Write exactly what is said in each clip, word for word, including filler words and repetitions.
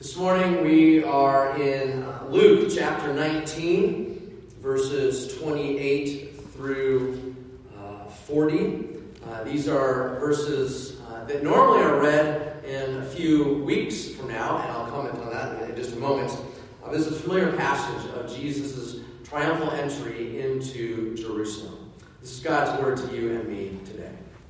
This morning we are in Luke chapter nineteen, verses twenty-eight through uh, forty. Uh, these are verses uh, that normally are read in a few weeks from now, and I'll comment on that in just a moment. Uh, this is a familiar passage of Jesus' triumphal entry into Jerusalem. This is God's word to you and me today.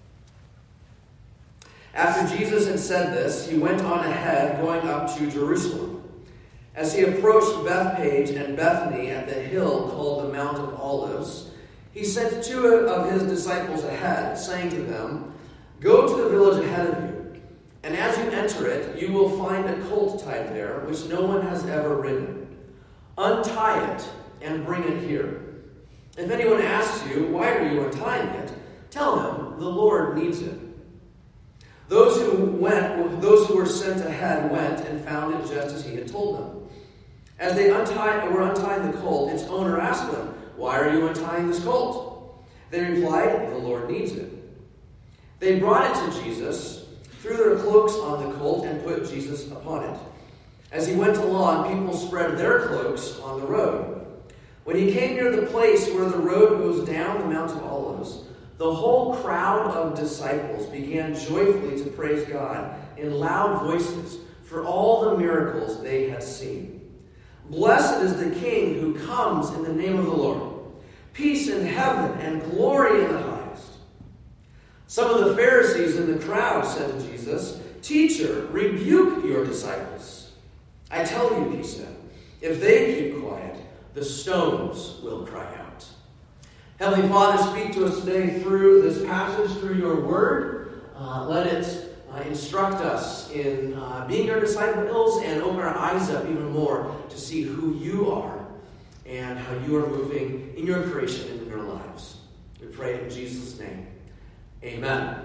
After Jesus had said this, he went on ahead, going up to Jerusalem. As he approached Bethphage and Bethany at the hill called the Mount of Olives, he sent two of his disciples ahead, saying to them, "Go to the village ahead of you, and as you enter it, you will find a colt tied there, which no one has ever ridden. Untie it and bring it here. If anyone asks you, 'Why are you untying it?' tell him, 'The Lord needs it.'" Those who went, those who were sent ahead went and found it just as he had told them. As they untied, were untying the colt, its owner asked them, "Why are you untying this colt?" They replied, "The Lord needs it." They brought it to Jesus, threw their cloaks on the colt, and put Jesus upon it. As he went along, people spread their cloaks on the road. When he came near the place where the road goes down the Mount of Olives, the whole crowd of disciples began joyfully to praise God in loud voices for all the miracles they had seen. "Blessed is the King who comes in the name of the Lord. Peace in heaven and glory in the highest." Some of the Pharisees in the crowd said to Jesus, "Teacher, rebuke your disciples." "I tell you," he said, "if they keep quiet, the stones will cry out." Heavenly Father, speak to us today through this passage, through your word. Uh, let it uh, instruct us in uh, being your disciples and open our eyes up even more to see who you are and how you are moving in your creation and in your lives. We pray in Jesus' name. Amen.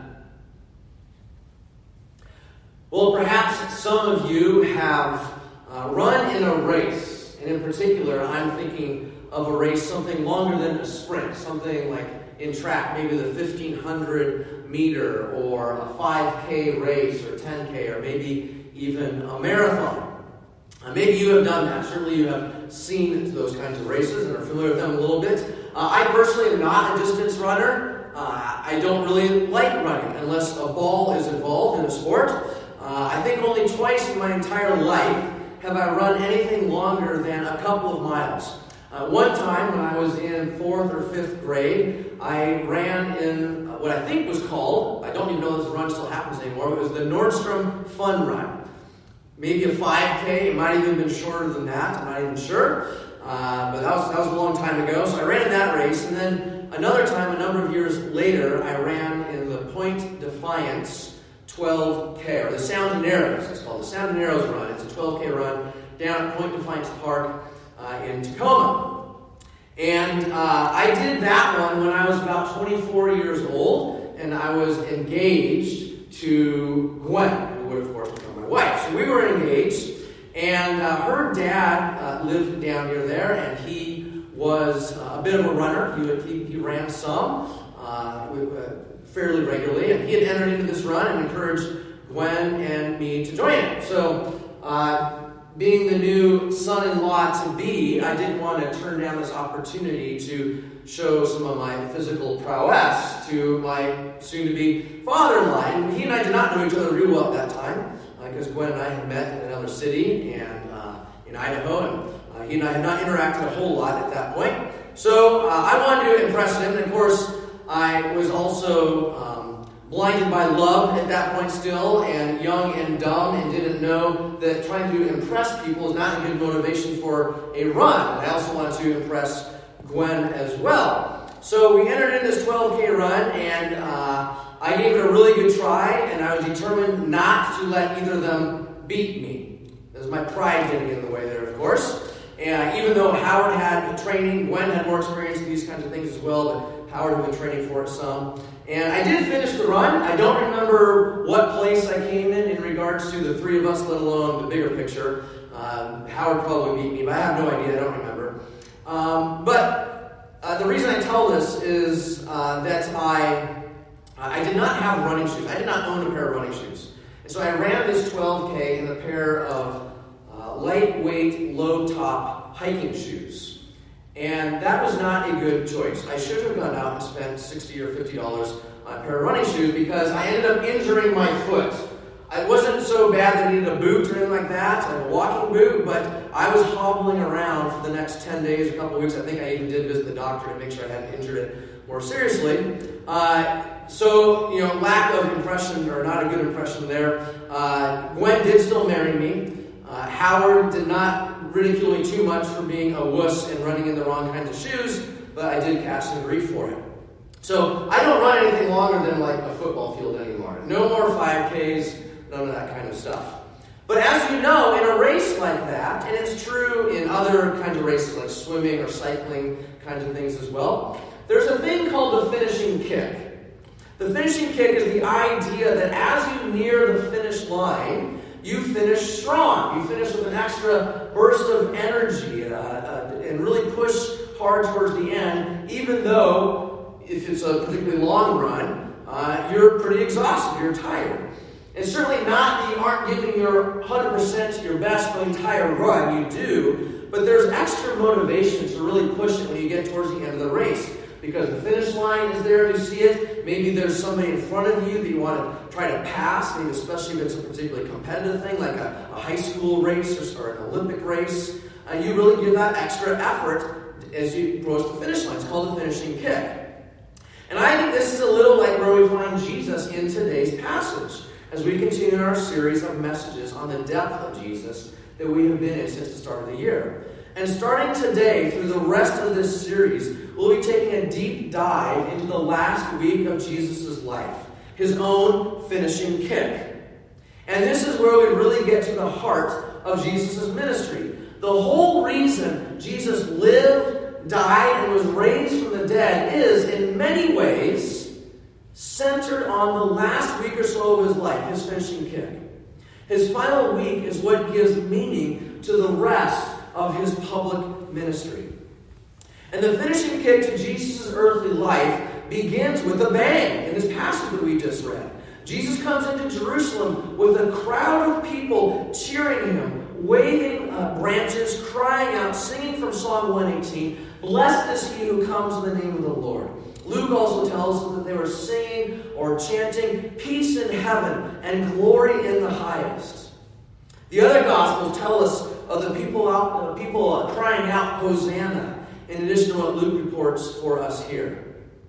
Well, perhaps some of you have uh, run in a race, and in particular, I'm thinking of a race, something longer than a sprint, something like in track, maybe the fifteen hundred meter or a five K race or ten K or maybe even a marathon. Uh, maybe you have done that. Certainly you have seen those kinds of races and are familiar with them a little bit. Uh, I personally am not a distance runner. Uh, I don't really like running unless a ball is involved in a sport. Uh, I think only twice in my entire life have I run anything longer than a couple of miles. Uh, one time when I was in fourth or fifth grade, I ran in what I think was called, I don't even know if this run still happens anymore, it was the Nordstrom Fun Run. Maybe a five K, it might have even been shorter than that, I'm not even sure. Uh, but that was, that was a long time ago, so I ran in that race. And then another time, a number of years later, I ran in the Point Defiance twelve K, or the Sound and Arrows, it's called the Sound and Arrows Run. It's a twelve K run down at Point Defiance Park Uh, in Tacoma. And uh, I did that one when I was about twenty-four years old, and I was engaged to Gwen, who would of course become my wife. So we were engaged, and uh, her dad uh, lived down near there, and he was uh, a bit of a runner. He, would, he, he ran some uh, fairly regularly, and he had entered into this run and encouraged Gwen and me to join him. So uh, being the new son-in-law to be, I didn't want to turn down this opportunity to show some of my physical prowess to my soon-to-be father-in-law. And he and I did not know each other real well at that time, because uh, Gwen and I had met in another city and uh, in Idaho, and uh, he and I had not interacted a whole lot at that point. So uh, I wanted to impress him, and of course, I was also um, blinded by love at that point still, and young and dumb, and didn't know that trying to impress people is not a good motivation for a run. I also wanted to impress Gwen as well. So we entered in this twelve K run, and uh, I gave it a really good try, and I was determined not to let either of them beat me. There's my pride getting in the way there, of course. And even though Howard had training, Gwen had more experience in these kinds of things as well, but Howard had been training for it some. And I did finish the run. I don't remember what place I came in in regards to the three of us, let alone the bigger picture. Um, Howard probably beat me, but I have no idea. I don't remember. Um, but uh, the reason I tell this is uh, that I I did not have running shoes. I did not own a pair of running shoes. And so I ran this twelve K in a pair of lightweight, low-top hiking shoes. And that was not a good choice. I should have gone out and spent sixty or fifty dollars on a pair of running shoes because I ended up injuring my foot. It wasn't so bad that I needed a boot or anything like that, like a walking boot, but I was hobbling around for the next ten days, a couple of weeks. I think I even did visit the doctor to make sure I hadn't injured it more seriously. Uh, so, you know, lack of impression, or not a good impression there. Uh, Gwen did still marry me. Uh, Howard did not ridicule me too much for being a wuss and running in the wrong kinds of shoes, but I did catch some grief for it. So I don't run anything longer than like a football field anymore. No more five Ks, none of that kind of stuff. But as you know, in a race like that, and it's true in other kinds of races like swimming or cycling kinds of things as well, there's a thing called the finishing kick. The finishing kick is the idea that as you near the finish line, you finish strong. You finish with an extra burst of energy uh, uh, and really push hard towards the end, even though if it's a particularly long run, uh, you're pretty exhausted, you're tired. And certainly not that you aren't giving your one hundred percent your best the entire run, you do, but there's extra motivation to really push it when you get towards the end of the race. Because the finish line is there, you see it. Maybe there's somebody in front of you that you want to try to pass, maybe especially if it's a particularly competitive thing, like a, a high school race or, or an Olympic race. Uh, you really give that extra effort as you approach the finish line. It's called the finishing kick. And I think this is a little like where we find Jesus in today's passage, as we continue our series of messages on the depth of Jesus that we have been in since the start of the year. And starting today, through the rest of this series, we'll be taking a deep dive into the last week of Jesus' life, his own finishing kick. And this is where we really get to the heart of Jesus' ministry. The whole reason Jesus lived, died, and was raised from the dead is, in many ways, centered on the last week or so of his life, his finishing kick. His final week is what gives meaning to the rest of his public ministry. And the finishing kick to Jesus' earthly life begins with a bang in this passage that we just read. Jesus comes into Jerusalem with a crowd of people cheering him, waving uh, branches, crying out, singing from Psalm one eighteen, "Blessed is he who comes in the name of the Lord." Luke also tells us that they were singing or chanting, "Peace in heaven and glory in the highest." The other Gospels tell us of the people out, uh, people uh, crying out, "Hosanna," in addition to what Luke reports for us here.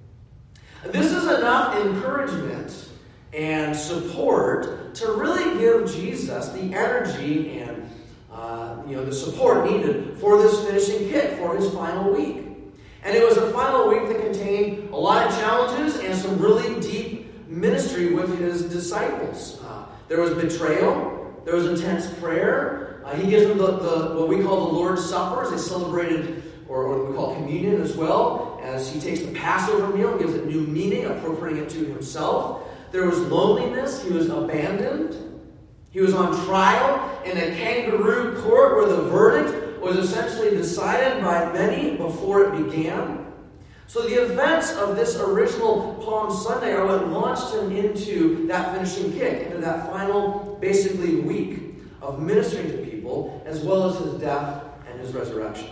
This is enough encouragement and support to really give Jesus the energy and uh, you know the support needed for this finishing kick, for his final week. And it was a final week that contained a lot of challenges and some really deep ministry with his disciples. Uh, there was betrayal. There was intense prayer. Uh, he gives them the, the what we call the Lord's Supper, as they celebrated, or what we call communion as well, as he takes the Passover meal and gives it new meaning, appropriating it to himself. There was loneliness. He was abandoned. He was on trial in a kangaroo court where the verdict was essentially decided by many before it began. So the events of this original Palm Sunday are what launched him into that finishing kick, into that final, basically, week of ministering to people, as well as his death and his resurrection.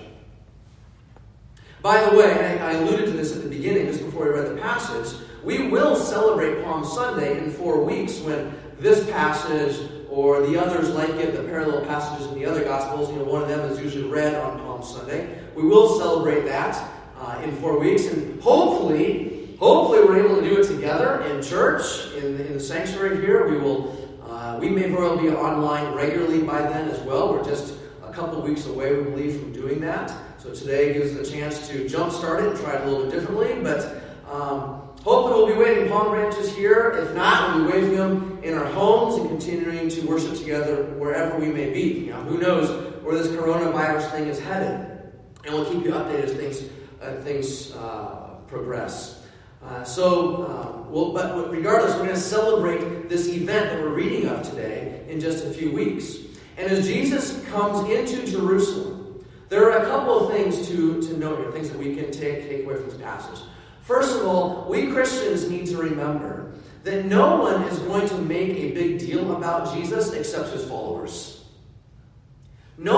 By the way, I alluded to this at the beginning, just before we read the passage, we will celebrate Palm Sunday in four weeks when this passage or the others like it, the parallel passages in the other Gospels, you know, one of them is usually read on Palm Sunday. We will celebrate that uh, in four weeks, and hopefully, hopefully we're able to do it together in church, in the, in the sanctuary here. We will, uh, we may very well be online regularly by then as well. We're just a couple weeks away, we believe, from doing that. So today gives us a chance to jumpstart it and try it a little bit differently, but um, hopefully we'll be waving palm branches here. If not, we'll be waving them in our homes and continuing to worship together wherever we may be. You know, who knows where this coronavirus thing is headed? And we'll keep you updated as things uh, things uh, progress. Uh, so, uh, well, but regardless, we're going to celebrate this event that we're reading of today in just a few weeks. And as Jesus comes into Jerusalem, there are a couple of things to, to note here, things that we can take, take away from this passage. First of all, we Christians need to remember that no one is going to make a big deal about Jesus except his followers. No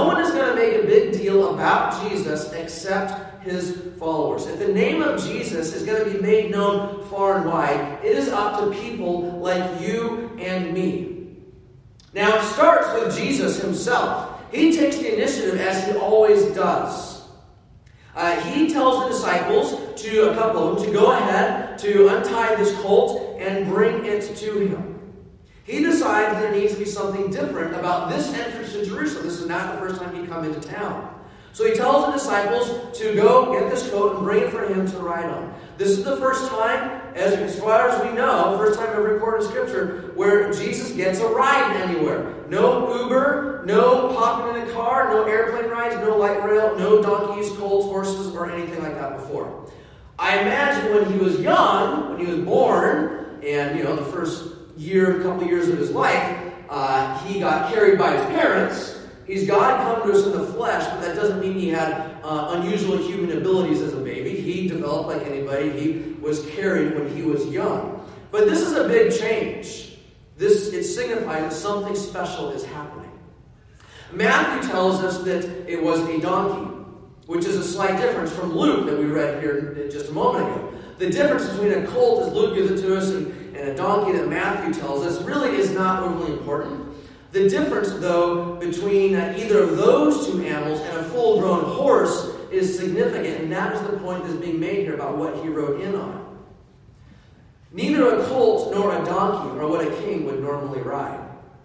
make a big deal about Jesus except his followers. If the name of Jesus is going to be made known far and wide, it is up to people like you and me. Now, it starts with Jesus himself. He takes the initiative as he always does. Uh, he tells the disciples, to a couple of them, to go ahead to untie this colt and bring it to him. He decides there needs to be something different about this entrance to Jerusalem. This is not the first time he'd come into town. So he tells the disciples to go get this coat and bring it for him to ride on. This is the first time, as, as far as we know, first time ever recorded in Scripture, where Jesus gets a ride anywhere. No Uber, no hopping in a car, no airplane rides, no light rail, no donkeys, colts, horses, or anything like that before. I imagine when he was young, when he was born, and you know the first year, couple years of his life, uh, he got carried by his parents. He's God come to us in the flesh, but that doesn't mean he had uh, unusual human abilities as a baby. He developed like anybody. He was carried when he was young. But this is a big change. This it signifies that something special is happening. Matthew tells us that it was a donkey, which is a slight difference from Luke that we read here just a moment ago. The difference between a colt, as Luke gives it to us, and, and a donkey that Matthew tells us really is not overly important. The difference, though, between uh, either of those two animals and a full-grown horse is significant, and that is the point that's being made here about what he rode in on. Neither a colt nor a donkey are what a king would normally ride.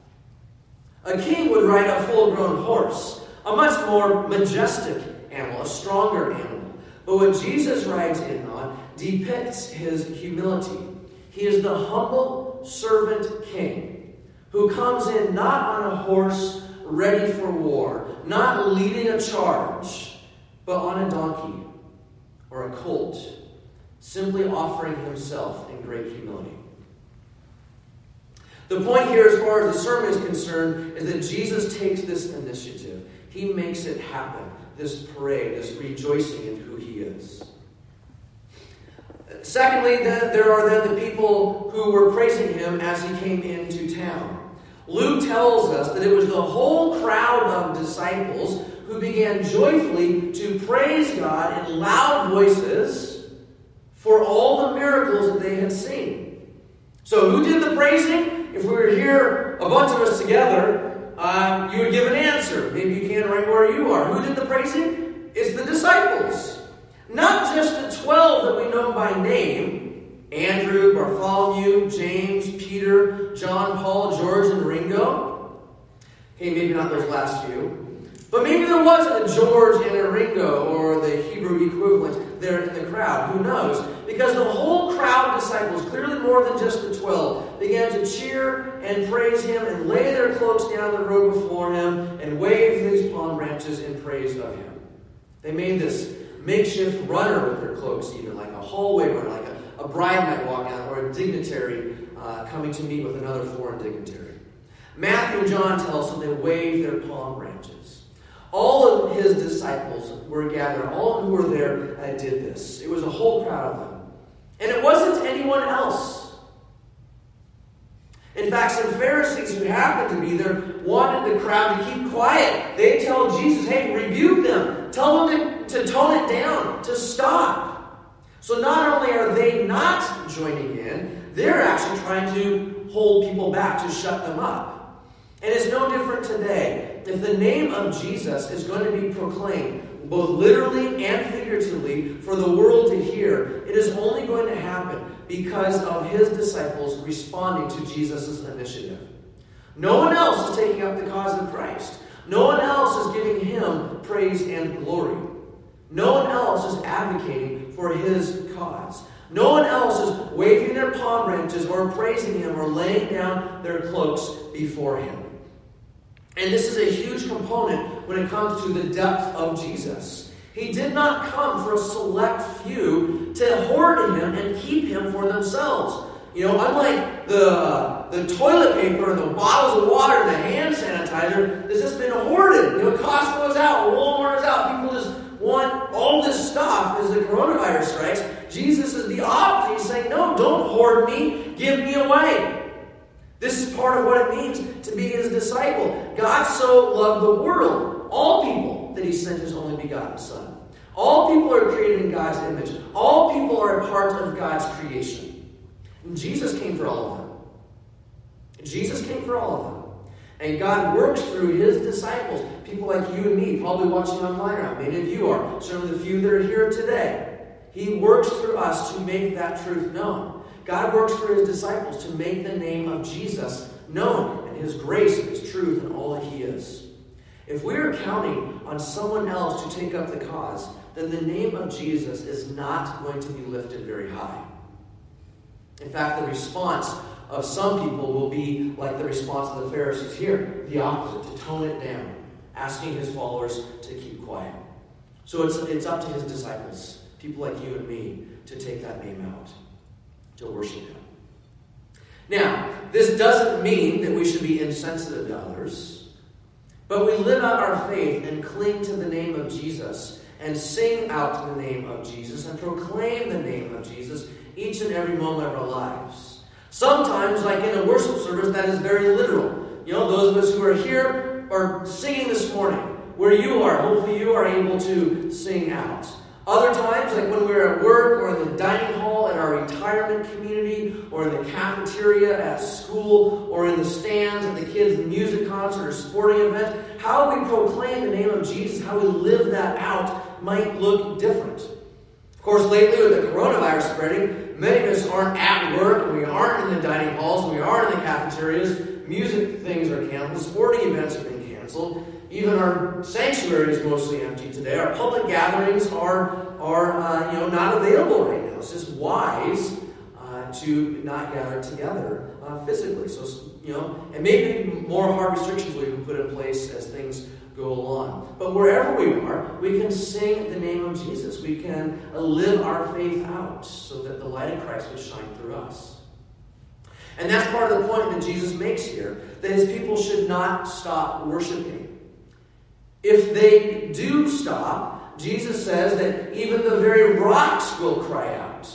A king would ride a full-grown horse, a much more majestic animal, a stronger animal. But what Jesus rides in on depicts his humility. He is the humble servant king, who comes in not on a horse ready for war, not leading a charge, but on a donkey or a colt, simply offering himself in great humility. The point here, as far as the sermon is concerned, is that Jesus takes this initiative. He makes it happen, this parade, this rejoicing in who he is. Secondly, then, there are then the people who were praising him as he came into town. Luke tells us that it was the whole crowd of disciples who began joyfully to praise God in loud voices for all the miracles that they had seen. So who did the praising? If we were here, a bunch of us together, uh, you would give an answer. Maybe you can right where you are. Who did the praising? It's the disciples. Not just the twelve that we know by name. Andrew, Bartholomew, James, Peter, John, Paul, George, and Ringo. Okay, maybe not those last few. But maybe there was a George and a Ringo, or the Hebrew equivalent there in the crowd. Who knows? Because the whole crowd of disciples, clearly more than just the twelve, began to cheer and praise him and lay their cloaks down the road before him and wave these palm branches in praise of him. They made this makeshift runner with their cloaks, even like a hallway runner, like a A bride might walk out, or a dignitary uh, coming to meet with another foreign dignitary. Matthew and John tell us that they waved their palm branches. All of his disciples were gathered. All who were there uh, did this. It was a whole crowd of them. And it wasn't anyone else. In fact, some Pharisees who happened to be there wanted the crowd to keep quiet. They tell Jesus, hey, rebuke them. Tell them to, to tone it down, to stop. So not only are they not joining in, they're actually trying to hold people back, to shut them up. And it's no different today. If the name of Jesus is going to be proclaimed, both literally and figuratively, for the world to hear, it is only going to happen because of his disciples responding to Jesus' initiative. No one else is taking up the cause of Christ. No one else is giving him praise and glory. No one else is advocating for his cause. No one else is waving their palm branches or praising him or laying down their cloaks before him. And this is a huge component when it comes to the depth of Jesus. He did not come for a select few to hoard him and keep him for themselves. You know, unlike the, the toilet paper and the bottles of water and the hand sanitizer, this has been hoarded. You know, Costco is out, Walmart is out. People just want all this stuff as the coronavirus strikes. Jesus is the opposite. He's saying, no, don't hoard me. Give me away. This is part of what it means to be his disciple. God so loved the world, all people, that he sent his only begotten Son. All people are created in God's image. All people are a part of God's creation. And Jesus came for all of them. Jesus came for all of them. And God works through his disciples, people like you and me, probably watching online now. Many of you are, certainly the few that are here today. He works through us to make that truth known. God works through his disciples to make the name of Jesus known, and his grace and his truth and all that he is. If we are counting on someone else to take up the cause, then the name of Jesus is not going to be lifted very high. In fact, the response of some people will be like the response of the Pharisees here, the opposite, to tone it down, asking his followers to keep quiet. So it's, it's up to his disciples, people like you and me, to take that name out, to worship him. Now, this doesn't mean that we should be insensitive to others, but we live out our faith and cling to the name of Jesus and sing out the name of Jesus and proclaim the name of Jesus each and every moment of our lives. Sometimes, like in a worship service, that is very literal. You know, those of us who are here are singing this morning. Where you are, hopefully you are able to sing out. Other times, like when we're at work or in the dining hall at our retirement community or in the cafeteria at school or in the stands at the kids' music concert or sporting event, how we proclaim the name of Jesus, how we live that out might look different. Of course, lately with the coronavirus spreading, many of us aren't at work, and we aren't in the dining halls, and we aren't in the cafeterias. Music things are canceled, sporting events have been canceled. Even our sanctuary is mostly empty today. Our public gatherings are, are uh, you know, not available right now. It's just wise uh, to not gather together uh, physically. So, you know, and maybe more hard restrictions will be put in place as things go along. But wherever we are, we can sing the name of Jesus. We can uh, live our faith out so that the light of Christ will shine through us. And that's part of the point that Jesus makes here, that his people should not stop worshiping. If they do stop, Jesus says that even the very rocks will cry out.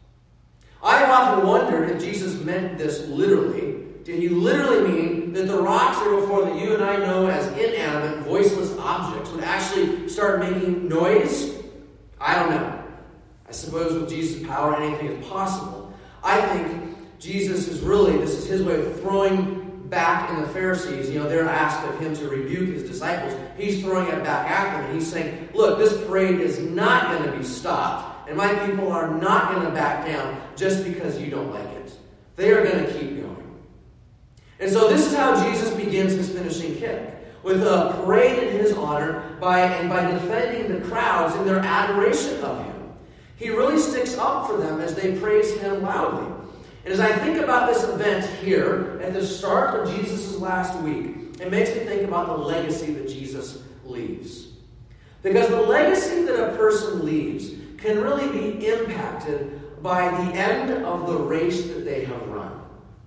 I have often wondered if Jesus meant this literally. Did he literally mean that the rocks that are before that you and I know as inanimate, voiceless objects would actually start making noise? I don't know. I suppose with Jesus' power, anything is possible. I think Jesus is really, this is his way of throwing back in the Pharisees, you know, they're asked of him to rebuke his disciples. He's throwing it back at them, and he's saying, look, this parade is not going to be stopped, and my people are not going to back down just because you don't like it. They are going to keep going. And so this is how Jesus begins his finishing kick, with a parade in his honor by and by defending the crowds in their adoration of him. He really sticks up for them as they praise him loudly. And as I think about this event here at the start of Jesus' last week, it makes me think about the legacy that Jesus leaves. Because the legacy that a person leaves can really be impacted by the end of the race that they have run.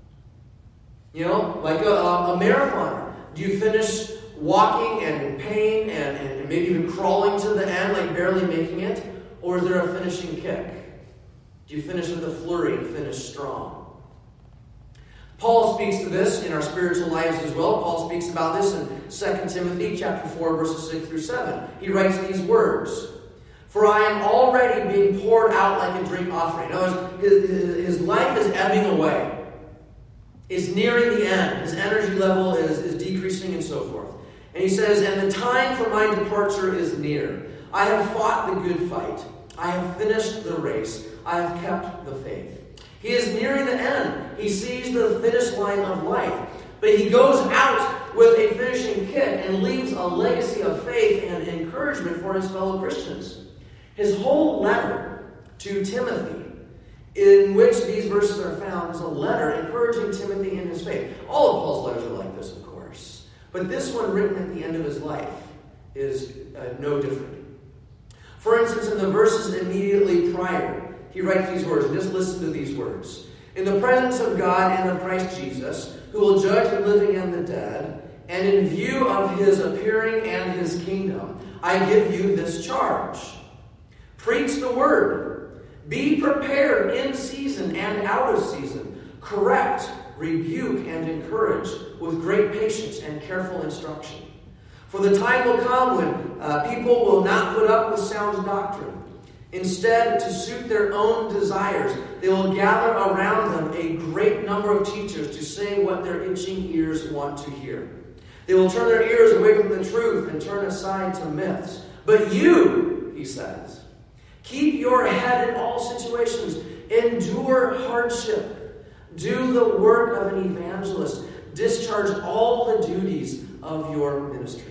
You know, like a, a marathoner. Do you finish walking and in pain and, and maybe even crawling to the end, like barely making it? Or is there a finishing kick? Do you finish with a flurry and finish strong? Paul speaks to this in our spiritual lives as well. Paul speaks about this in Second Timothy chapter four, verses six through seven. He writes these words, "For I am already being poured out like a drink offering." In other words, his, his, his life is ebbing away. It's nearing the end. His energy level is, is decreasing and so forth. And he says, "And the time for my departure is near. I have fought the good fight. I have finished the race. I have kept the faith." He is nearing the end. He sees the finish line of life. But he goes out with a finishing kick and leaves a legacy of faith and encouragement for his fellow Christians. His whole letter to Timothy, in which these verses are found, is a letter encouraging Timothy in his faith. All of Paul's letters are like this, of course. But this one, written at the end of his life, is uh, no different. For instance, in the verses immediately prior, he writes these words, and just listen to these words. "In the presence of God and of Christ Jesus, who will judge the living and the dead, and in view of his appearing and his kingdom, I give you this charge. Preach the word. Be prepared in season and out of season. Correct, rebuke, and encourage with great patience and careful instruction. For the time will come when uh, people will not put up with sound doctrine. Instead, to suit their own desires, they will gather around them a great number of teachers to say what their itching ears want to hear. They will turn their ears away from the truth and turn aside to myths. But you, he says, keep your head in all situations. Endure hardship. Do the work of an evangelist. Discharge all the duties of your ministry.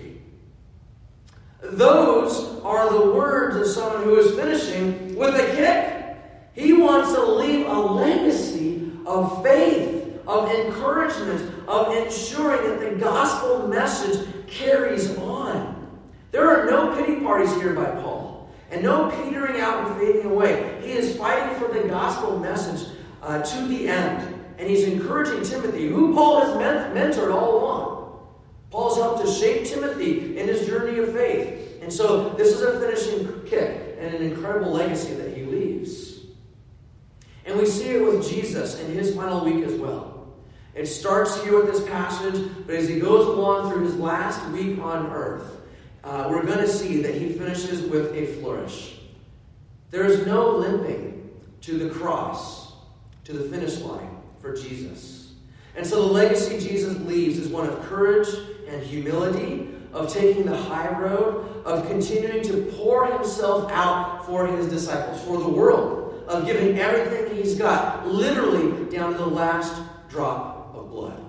Those are the words of someone who is finishing with a kick. He wants to leave a legacy of faith, of encouragement, of ensuring that the gospel message carries on. There are no pity parties here by Paul, and no petering out and fading away. He is fighting for the gospel message uh, to the end, and he's encouraging Timothy, who Paul has men- mentored all along. Paul's helped to shape Timothy in his journey of faith. And so this is a finishing kick and an incredible legacy that he leaves. And we see it with Jesus in his final week as well. It starts here with this passage, but as he goes along through his last week on earth, uh, we're going to see that he finishes with a flourish. There is no limping to the cross, to the finish line for Jesus. And so the legacy Jesus leaves is one of courage and humility, of taking the high road, of continuing to pour himself out for his disciples, for the world, of giving everything he's got, literally down to the last drop of blood.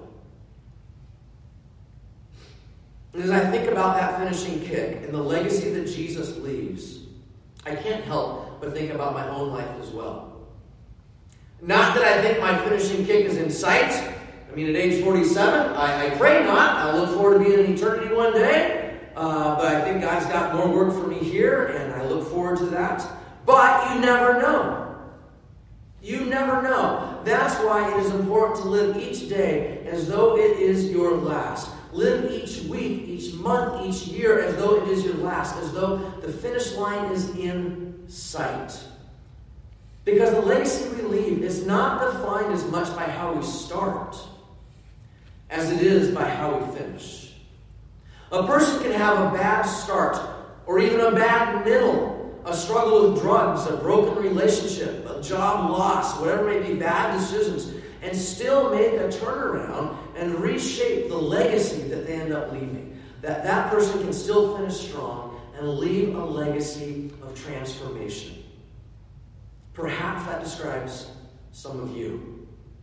And as I think about that finishing kick and the legacy that Jesus leaves, I can't help but think about my own life as well. Not that I think my finishing kick is in sight. I mean, at age forty-seven, I, I pray not. I look forward to being in eternity one day. Uh, but I think God's got more work for me here, and I look forward to that. But you never know. You never know. That's why it is important to live each day as though it is your last. Live each week, each month, each year as though it is your last, as though the finish line is in sight. Because the legacy we leave is not defined as much by how we start as it is by how we finish. A person can have a bad start, or even a bad middle, a struggle with drugs, a broken relationship, a job loss, whatever may be, bad decisions, and still make a turnaround and reshape the legacy that they end up leaving. That that person can still finish strong and leave a legacy of transformation. Perhaps that describes some of you.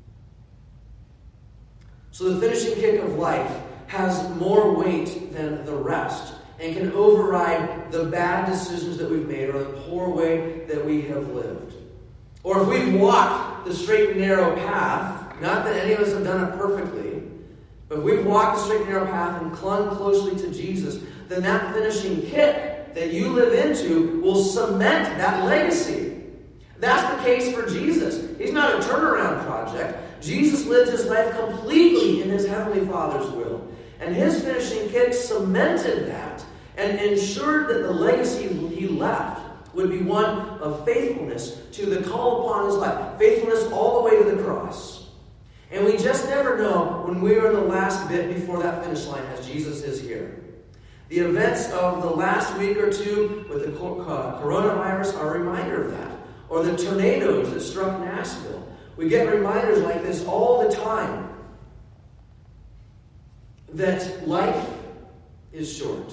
So the finishing kick of life has more weight than the rest and can override the bad decisions that we've made or the poor way that we have lived. Or if we've walked the straight and narrow path, not that any of us have done it perfectly, but if we've walked the straight and narrow path and clung closely to Jesus, then that finishing kick that you live into will cement that legacy. That's the case for Jesus. He's not a turnaround project. Jesus lived his life completely in his Heavenly Father's will. And his finishing kick cemented that and ensured that the legacy he left would be one of faithfulness to the call upon his life. Faithfulness all the way to the cross. And we just never know when we are in the last bit before that finish line as Jesus is here. The events of the last week or two with the coronavirus are a reminder of that. Or the tornadoes that struck Nashville. We get reminders like this all the time that life is short.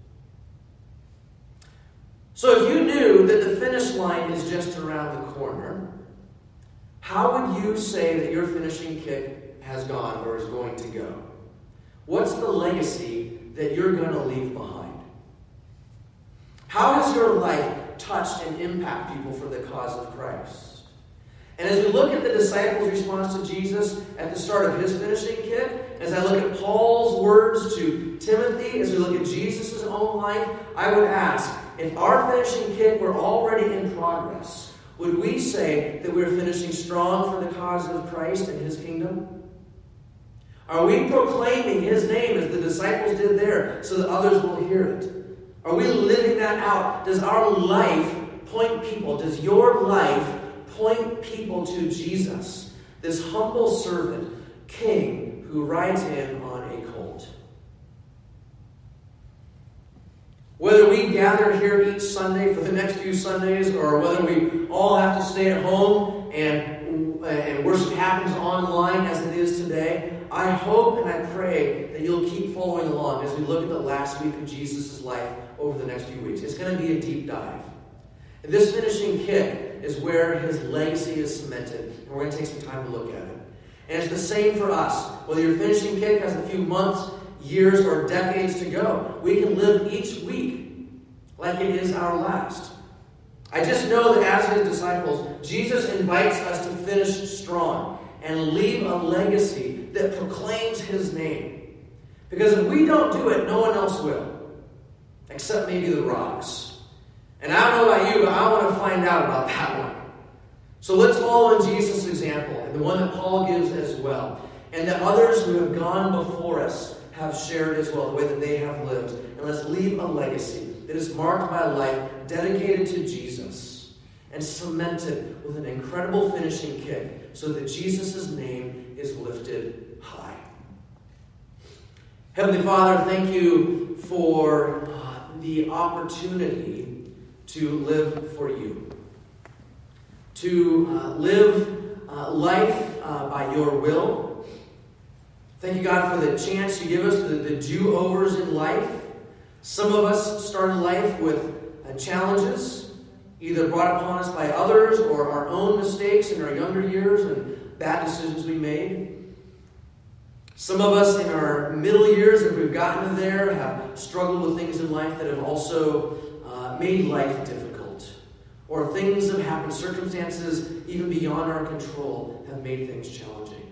So if you knew that the finish line is just around the corner, how would you say that your finishing kick has gone or is going to go? What's the legacy that you're going to leave behind? How has your life touched and impacted people for the cause of Christ? And as we look at the disciples' response to Jesus at the start of his finishing kick, as I look at Paul's words to Timothy, as we look at Jesus' own life, I would ask, if our finishing kick were already in progress, would we say that we're finishing strong for the cause of Christ and his kingdom? Are we proclaiming his name as the disciples did there so that others will hear it? Are we living that out? Does our life point people, does your life point people to Jesus, this humble servant, king, who rides in on a colt? Whether we gather here each Sunday for the next few Sundays, or whether we all have to stay at home and, and worship happens online as it is today, I hope and I pray that you'll keep following along as we look at the last week of Jesus' life over the next few weeks. It's going to be a deep dive. And this finishing kick is where his legacy is cemented, and we're going to take some time to look at it. And it's the same for us. Whether your finishing kick has a few months, years, or decades to go, we can live each week like it is our last. I just know that as his disciples, Jesus invites us to finish strong and leave a legacy that proclaims his name. Because if we don't do it, no one else will, except maybe the rocks. And I don't know about you, but I want to find out about that one. So let's follow in Jesus' example, and the one that Paul gives as well, and that others who have gone before us have shared as well, the way that they have lived. And let's leave a legacy that is marked by a life dedicated to Jesus and cemented with an incredible finishing kick so that Jesus' name is lifted high. Heavenly Father, thank you for uh, the opportunity to live for you. To uh, live uh, life uh, by your will. Thank you, God, for the chance you give us, the, the do-overs in life. Some of us started life with uh, challenges, either brought upon us by others or our own mistakes in our younger years and bad decisions we made. Some of us in our middle years, if we've gotten to there, have struggled with things in life that have also uh, made life difficult. Or things have happened, circumstances even beyond our control have made things challenging.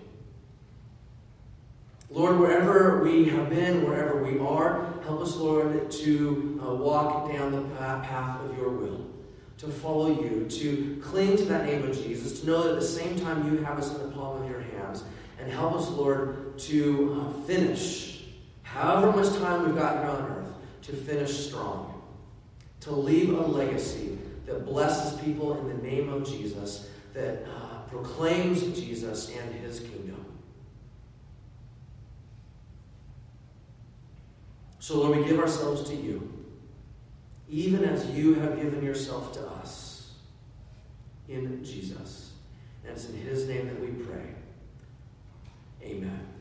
Lord, wherever we have been, wherever we are, help us, Lord, to uh, walk down the path of your will, to follow you, to cling to that name of Jesus, to know that at the same time you have us in the palm of your hands, and help us, Lord, to uh, finish, however much time we've got here on earth, to finish strong, to leave a legacy that blesses people in the name of Jesus, that uh, proclaims Jesus and his kingdom. So, Lord, we give ourselves to you, even as you have given yourself to us in Jesus. And it's in his name that we pray. Amen.